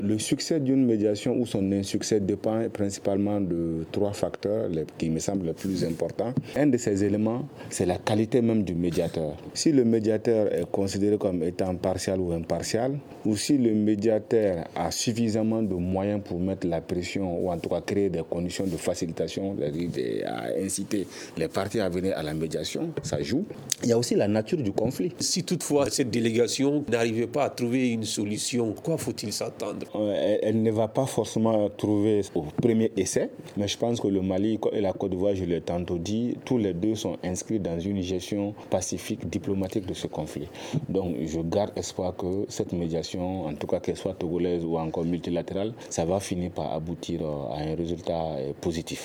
Le succès d'une médiation ou son insuccès dépend principalement de 3 facteurs qui me semblent les plus importants. Un de ces éléments, c'est la qualité même du médiateur. Si le médiateur est considéré comme étant partial ou impartial, ou si le médiateur a suffisamment de moyens pour mettre la pression ou en tout cas créer des conditions de facilitation, à inciter les parties à venir à la médiation, ça joue. Il y a aussi la nature du conflit. Si toutefois cette délégation n'arrivait pas à trouver une solution, quoi faut-il s'attendre? Elle ne va pas forcément trouver au premier essai, mais je pense que le Mali et la Côte d'Ivoire, je l'ai tantôt dit, tous les deux sont inscrits dans une gestion pacifique, diplomatique de ce conflit. Donc je garde espoir que cette médiation, en tout cas qu'elle soit togolaise ou encore multilatérale, ça va finir par aboutir à un résultat positif.